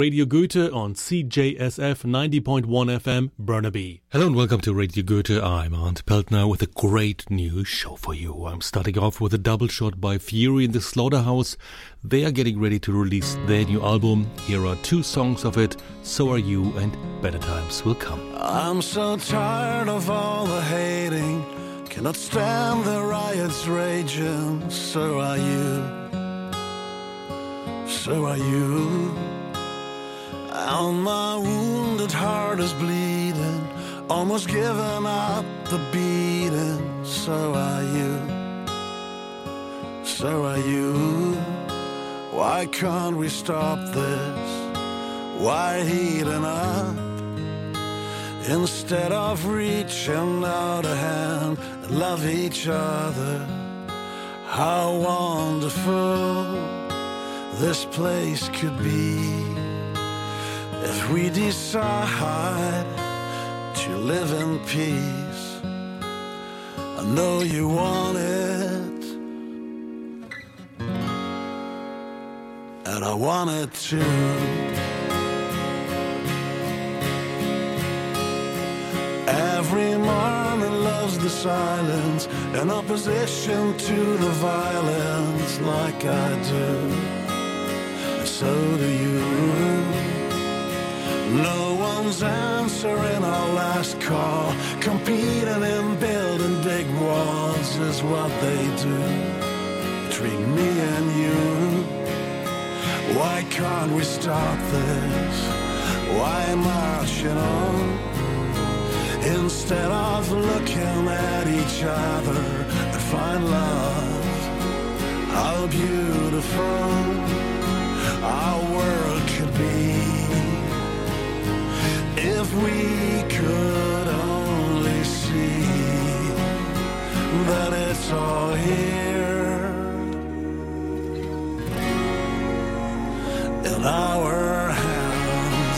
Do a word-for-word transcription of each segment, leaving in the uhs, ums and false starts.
Radio Goethe on C J S F ninety point one F M, Burnaby. Hello and welcome to Radio Goethe. I'm Arndt Peltner with a great new show for you. I'm starting off with a double shot by Fury and the Slaughterhouse. They are getting ready to release their new album. Here are two songs of it, So Are You and Better Times Will Come. I'm so tired of all the hating, cannot stand the riots raging. So are you, so are you. And my wounded heart is bleeding, almost giving up the beating. So are you, so are you. Why can't we stop this? Why heating up? Instead of reaching out a hand and love each other. How wonderful this place could be if we decide to live in peace. I know you want it, and I want it too. Every morning loves the silence in opposition to the violence, like I do, and so do you. No one's answering our last call, competing in building big walls is what they do between me and you. Why can't we stop this? Why marching on instead of looking at each other and find love? How beautiful our world could be if we could only see that it's all here in our hands.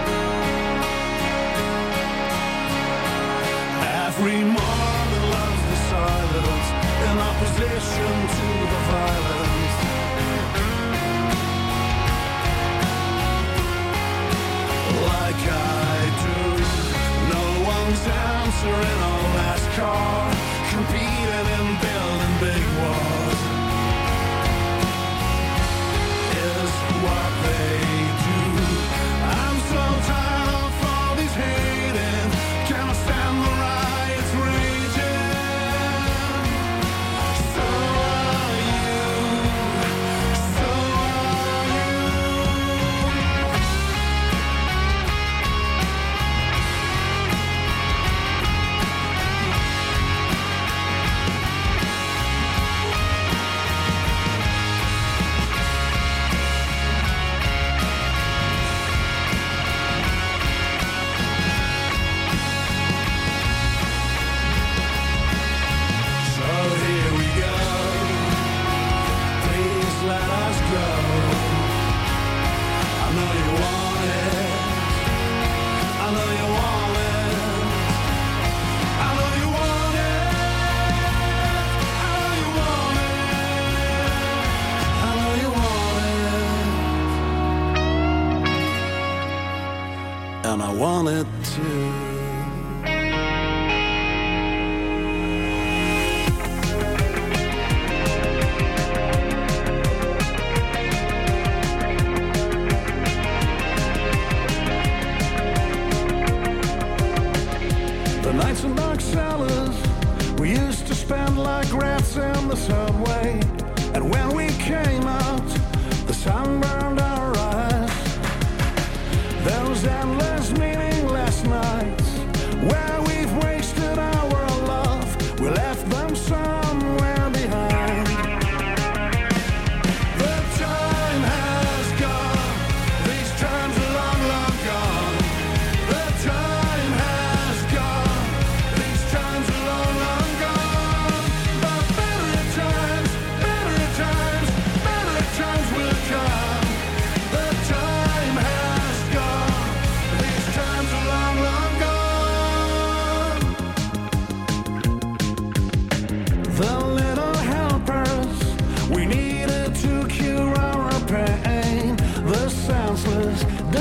Every morning loves the silence in opposition to the violence. Like I do, no one's answering our last call, competing in building big walls is what they do. I'm so tired of all these hating, can't stand the riots raging. So are you, so are you. And I want it too. The nights in dark cellars we used to spend like rats in the subway, and when we came out, the sun burned our eyes. Those endless, meaningless nights where we've wasted our love, we left them somewhere behind. The time has gone, these times are long, long gone. The time has gone, these times are long, long gone. But better times, better times, better times will come.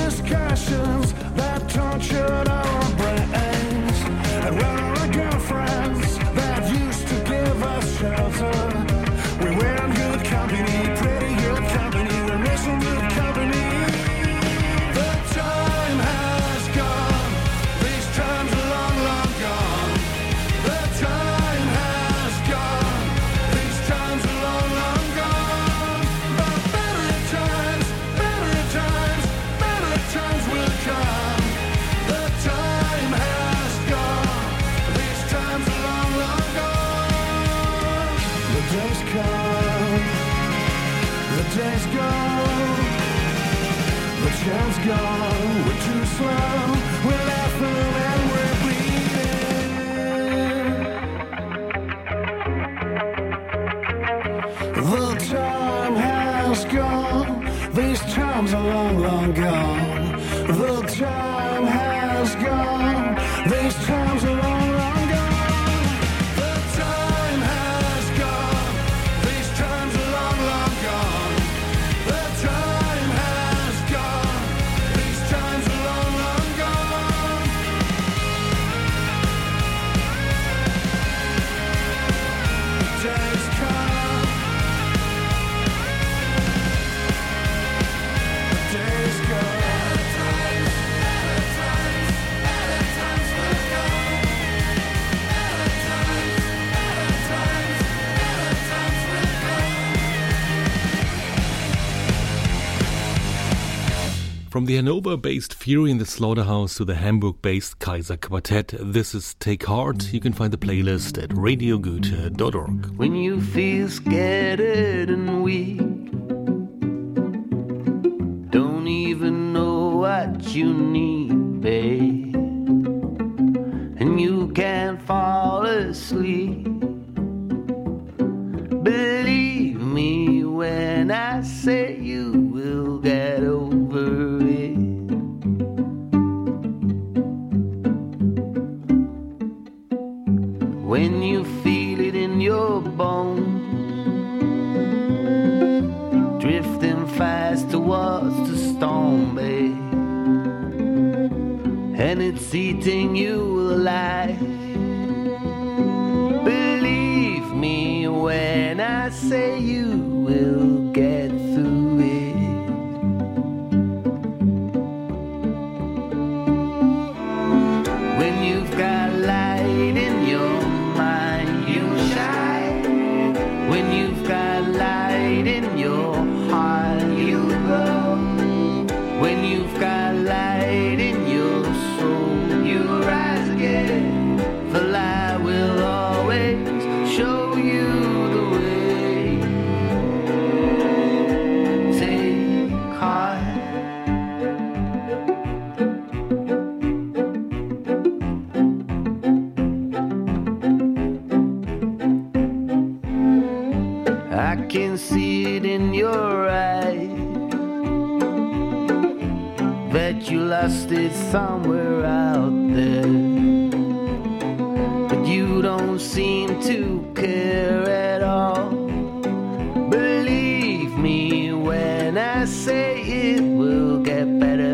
discussions that tortured our brains. And when our girlfriends that used to give us shelter, we were in good company, pretty good company, we're missing good company. The time has gone, these times are long, long gone. The time has gone, these times are long, long gone. But better times, better times, better times will come. The time has gone, these times are long, long gone. The days come, the days go, the chance gone, we're too slow, we're laughing and we're bleeding. The time has gone, these times are long, long gone. The time has gone, these times are long, long gone. The time has gone, these times are long, long gone. The time has gone, these times are long, long gone. Days come, days go. From the Hanover-based Fury in the Slaughterhouse to the Hamburg-based Kaiser Quartet, this is Take Heart. You can find the playlist at radio goethe dot org. When you feel scattered and weak, don't even know what you need, babe, and you can't fall asleep. Believe me when I say you will get over it. When you feel it in your bones, drifting fast towards the storm, babe, and it's eating you alive. Believe me when I say you will get through it. When you've got light in your mind, you shine. When you've got light in your heart, you glow. When you've got light in your soul, you rise again. The light will always show you the way. Take heart. I can see it in your eyes that you lost it somewhere out there, but you don't seem to care at all. Believe me when I say it will get better.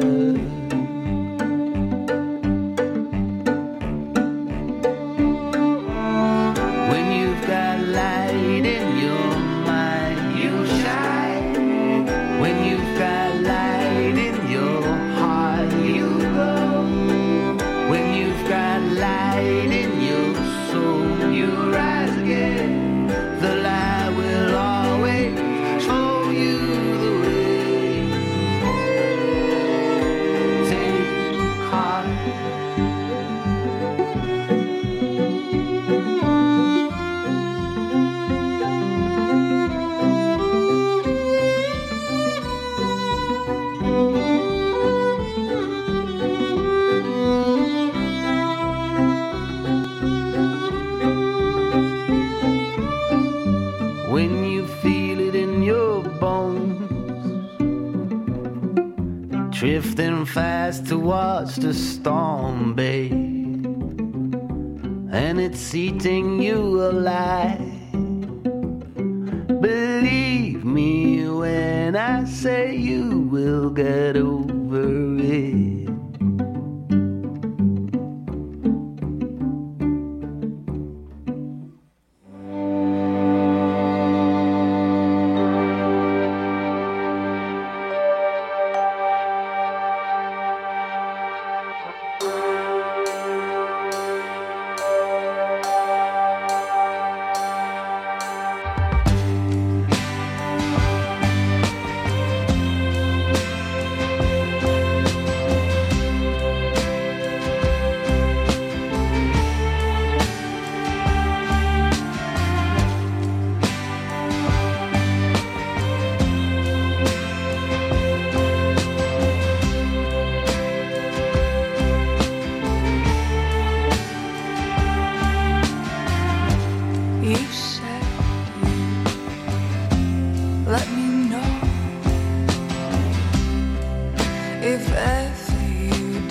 When you've got light in your mind, you shine. When you've got light in your heart, you glow. When you've got light in your soul, you rise again. The light will always show you the way. Take heart. When you feel it in your bones, drifting fast towards the storm, babe, and it's eating you alive. Believe me when I say you will get over it.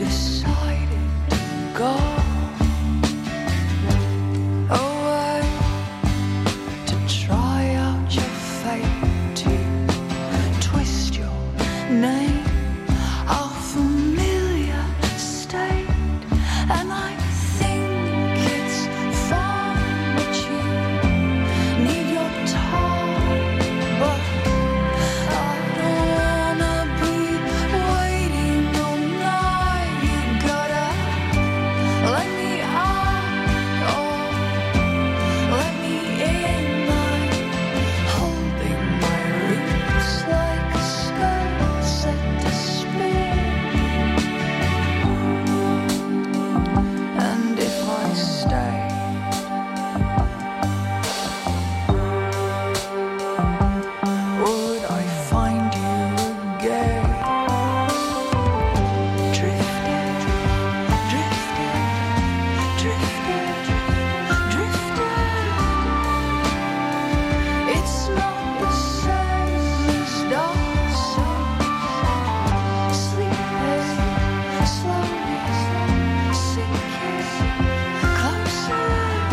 decided to go away to try out your fate, to twist your name, our familiar state. And I think it's fine that you need your time, but I don't wanna be waiting all night. You gotta let me out, or let me in. I'm holding my roots like a skirt set to spin. And if I stayed, would I find you again? Drifted, drifted, drifted, drifted. It's not the same as dancing, sleeping, slowly sinking closer.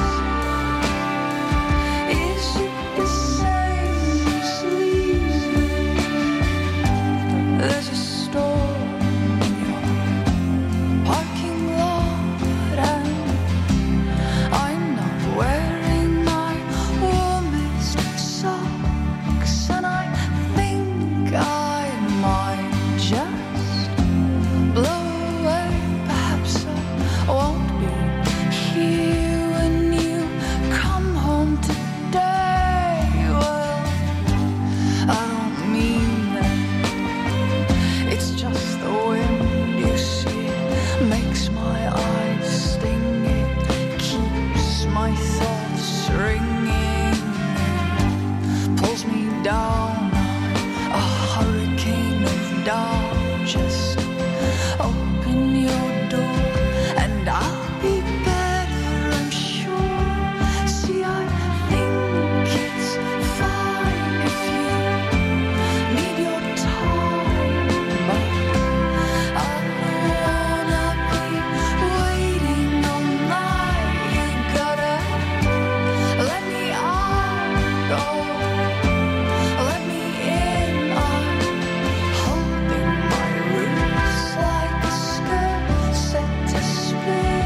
Is it the same as leaving? There's a storm in your parking lot, and I'm not wearing my warmest socks, and I think I might just blow away. Perhaps I won't be here when you come home today. Well, I don't mean that. It's just the wind, you see, makes my eyes sting. It keeps my thoughts ringing, pulls me down, a hurricane of doubt. Just open your door and I'll be better, I'm sure. See, I think it's fine if you need your time, but I don't wanna be waiting all night. You gotta let me out, or let me in. I'm holding my roots like a skirt set to spin.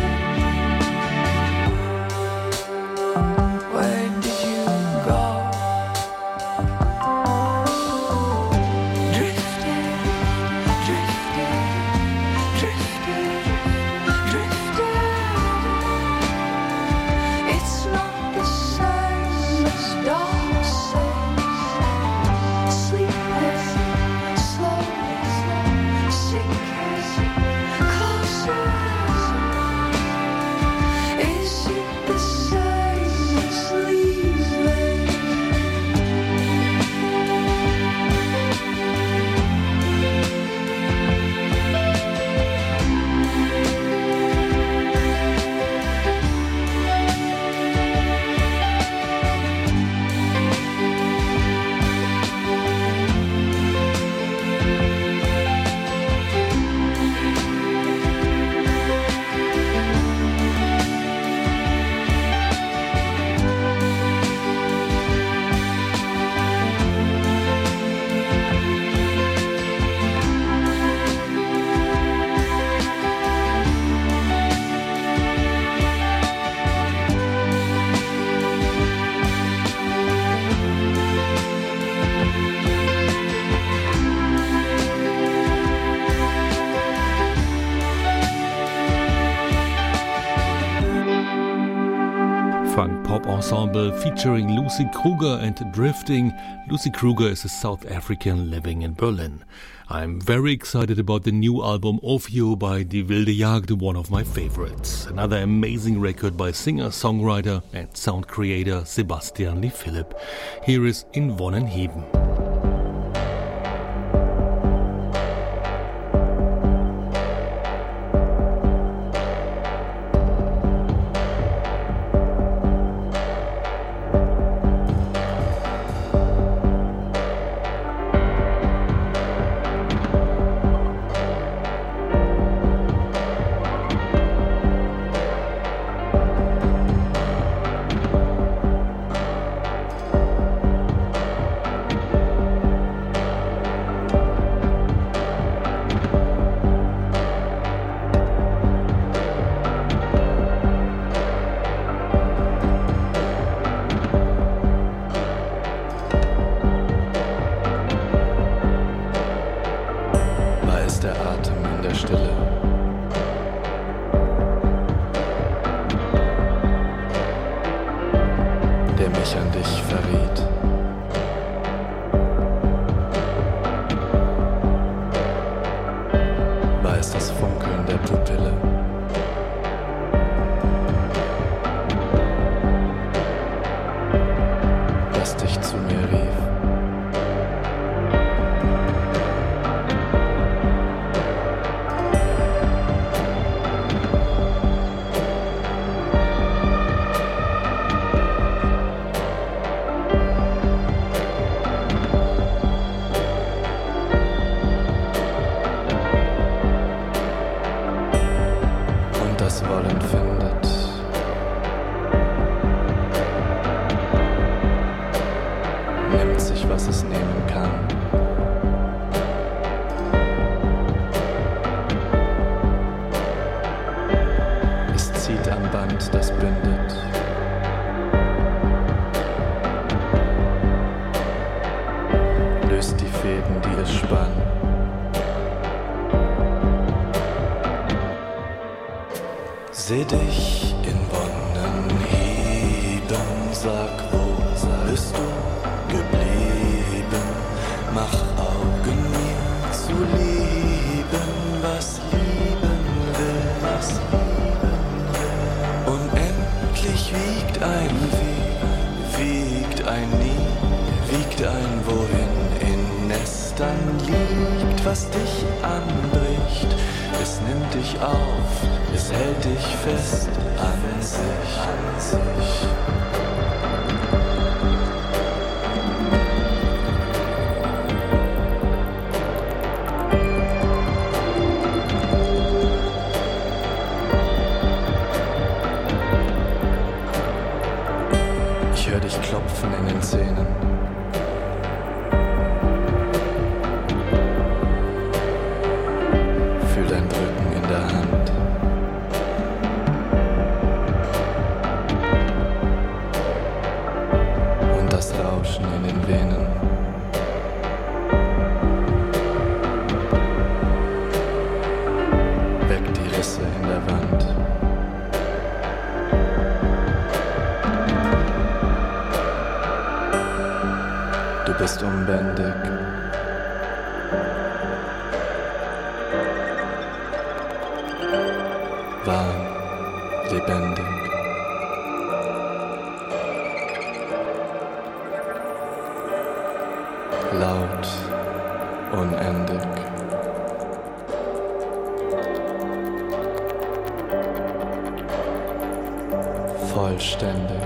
Where did you go? Drifted, drifted, drifted, drifted. It's not the same as dancing, sleeping, slowly sinking closer. Is it the same as leaving? Funk pop ensemble featuring Lucy Kruger and Drifting. Lucy Kruger is a South African living in Berlin. I'm very excited about the new album Of You by Die Wilde Jagd, one of my favorites. Another amazing record by singer-songwriter and sound creator Sebastian Lee Philipp. Here is In Wonnenheben. der Stille. Der mich an dich verriet. War es das Funkeln der Pupille? Das dich zu mir rief. Wollen findet. Nimmt sich, was es nehmen kann. Es zieht am Band, das bindet. Löst die Fäden, die es spannen. Seh dich in Wonnen heben, sag, wo bist du geblieben? Mach Augen mir zu lieben, was lieben will, was lieben will. Unendlich wiegt ein Wie, wiegt ein Nie, wiegt ein Wohin in Nestern liegt, was dich anbricht. Es nimmt dich auf, es hält dich fest an sich, an sich. Ich hör dich klopfen in den Zähnen. Fühl dein Drücken in der Hand. Und das Rauschen in den Venen. Weg die Risse in der Wand. Du bist unbändig. Warm, lebendig. Laut, unendig. Vollständig.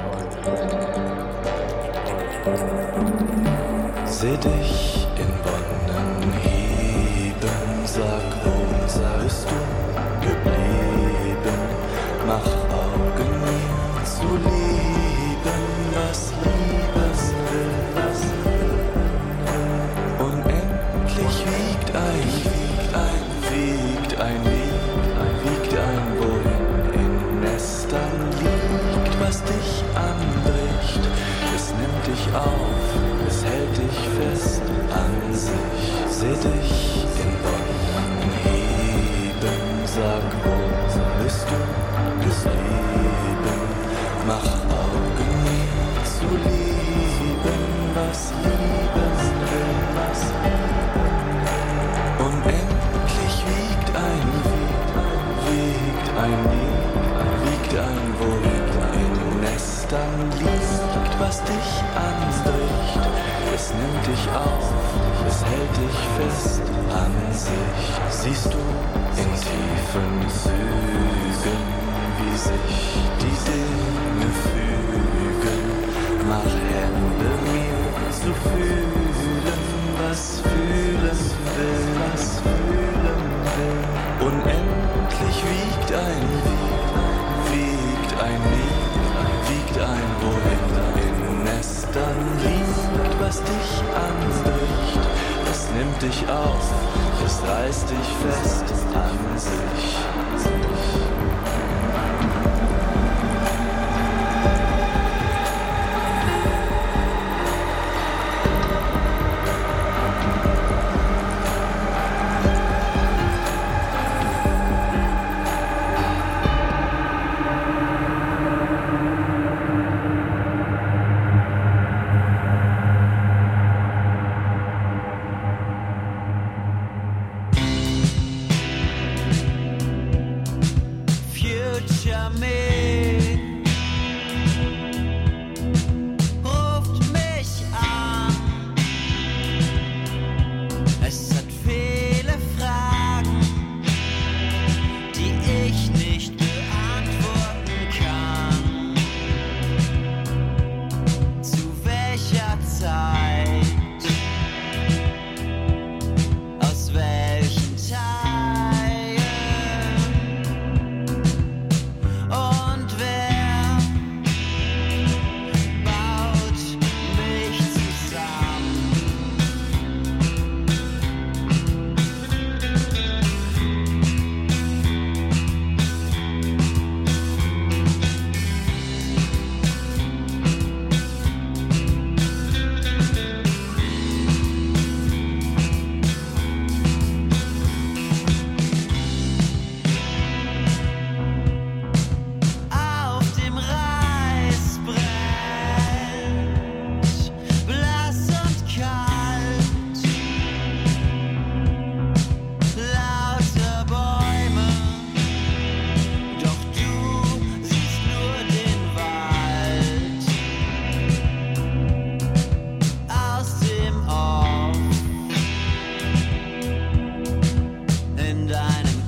Seh dich in Wonnen heben, sag, wo bist du geblieben? Mach Augen mir zu lieben, was Liebes will, was will. Unendlich wiegt ein, wiegt ein, wiegt ein Lied, wiegt ein Wohin in Nestern liegt, was dich anbricht. Es nimmt dich auf, es hält dich fest an sich. Seh dich in Wonnen heben, sag, wo bist du geblieben? Mach Augen mir zu lieben, was lieben will, was lieben will. Unendlich wiegt ein Wie, wiegt ein Nie, wiegt ein Wohin in Nestern liegt, was dich anbricht. Es nimmt dich auf, es hält dich fest an sich. Siehst du in tiefen Zügen, wie sich die Dinge fügen. Mach Hände mir zu fühlen, was fühlen will, was fühlen will. Unendlich wiegt ein Wie, wiegt ein Nie, wiegt ein Wohin in Nestern liegt, was dich anbricht. Es nimmt dich auf, es reißt dich fest an sich.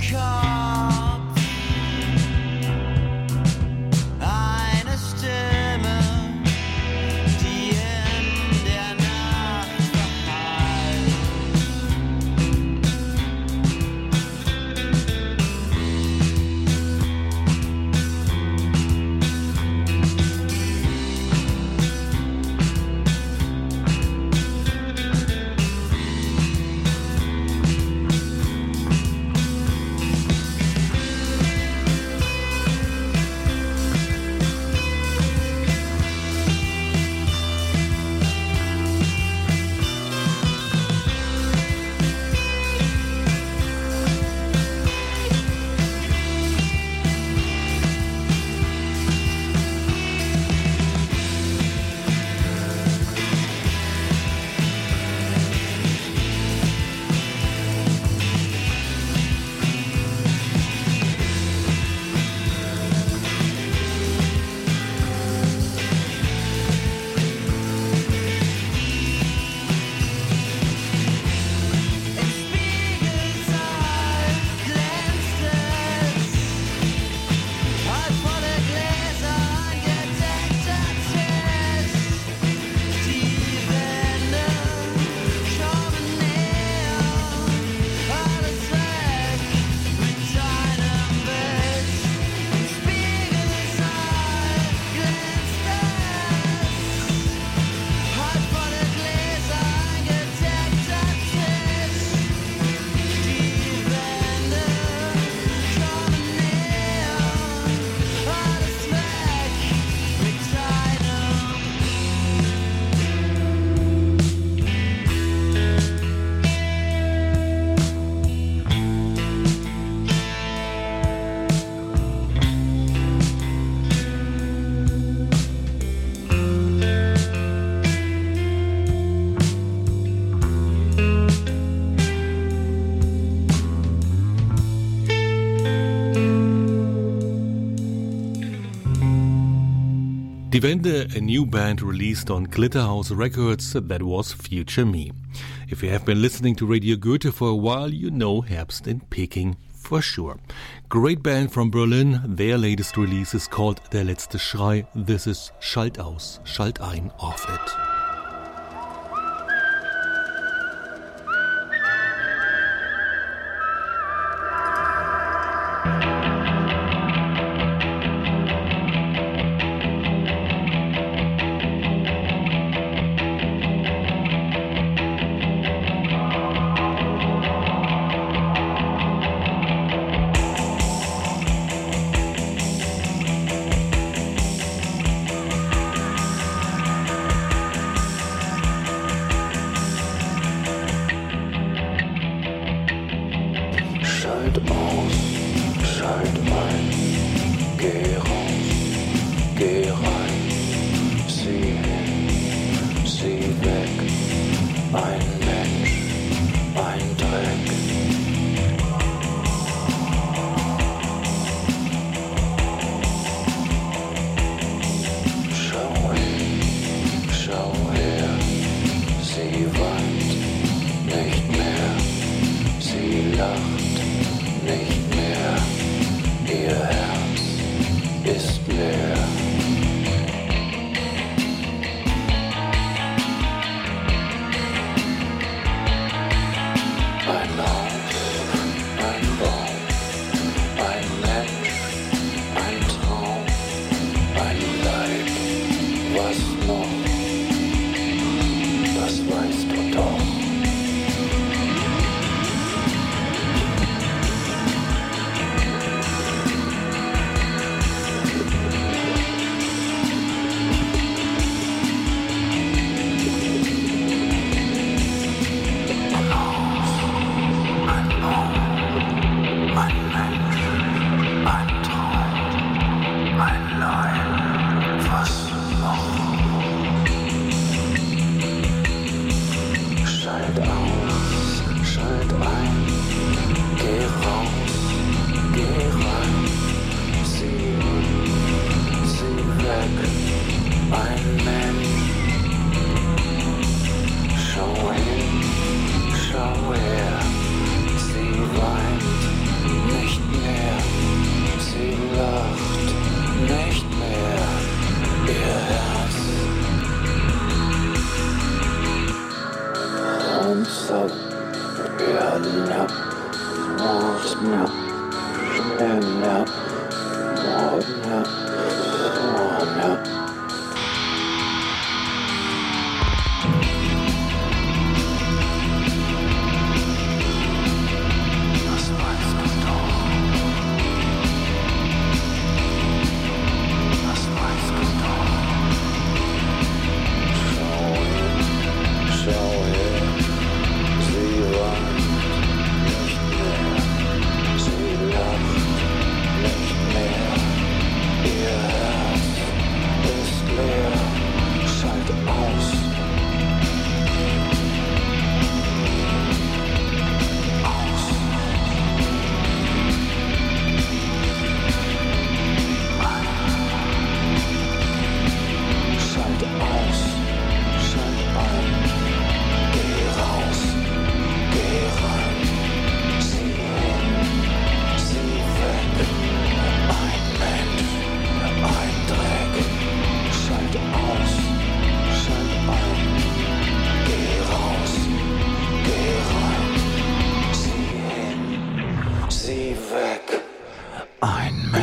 Kopf. Eine Stimme, die in der Nacht verhallt. Die Wende, a new band released on Glitterhouse Records, that was Future Me. If you have been listening to Radio Goethe for a while, you know Herbst in Peking for sure. Great band from Berlin, their latest release is called Der letzte Schrei. This is Schalt aus, Schalt ein, Off It. Schalt aus, schalt ein, geh raus, geh rein, sieh hin, sieh weg, ein Mensch, ein Dreck. Schau hin, schau her, sie weint nicht mehr, sie lacht nicht mehr, ihr Herz ist leer. hin, ja. Morgen, ja. Morgen, ja. Ein Mensch.